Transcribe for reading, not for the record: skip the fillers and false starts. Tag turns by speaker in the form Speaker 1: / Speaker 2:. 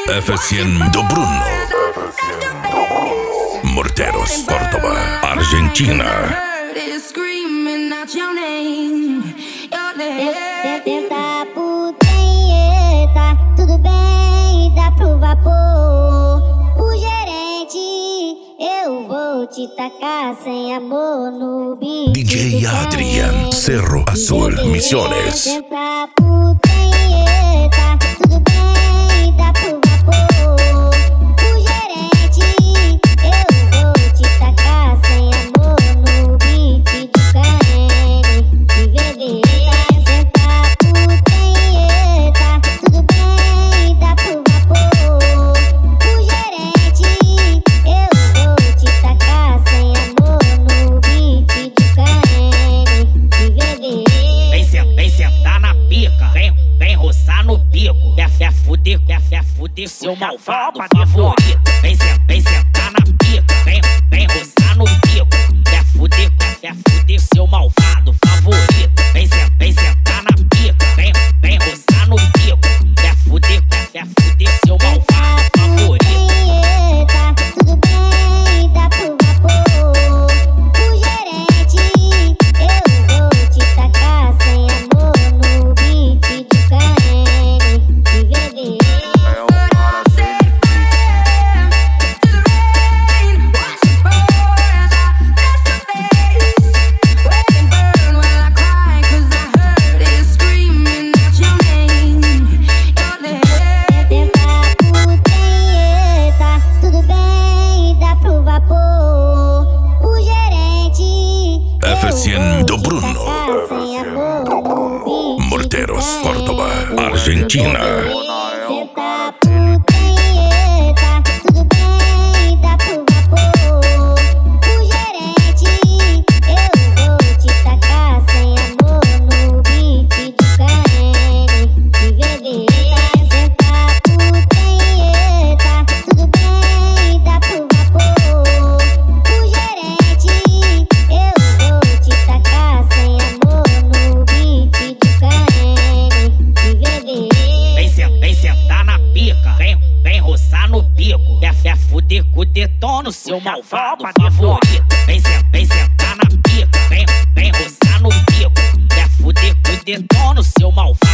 Speaker 1: FSN do Bruno. Morteros, Córdoba, Argentina.
Speaker 2: Tenta putanheta, tudo bem, dá pro vapor. O gerente, eu vou te tacar sem amor no beat.
Speaker 1: DJ Adrian, Cerro Azul, Misiones.
Speaker 2: Tenta putanheta, tudo bem, dá pro vapor. O gerente, eu vou te tacar sem amor no beat do KN de VV.
Speaker 3: Fuder seu malvado favorito. Vem sentar na pica. Vem roçar no bico. Quer fuder seu malvado favorito. Vem sentar na pica. Vem roçar no bico. Quer fuder seu malvado favorito.
Speaker 2: Tudo bem, dá pro vapor. O gerente, eu vou te tacar sem amor no beat do KN de VV.
Speaker 1: FSN do Bruno. Morteros, Córdoba, Argentina.
Speaker 3: Quer fuder com o detona, seu malvado favorito. Vem sentar na pica. Vem roçar no bico. Quer fuder com o detona, seu malvado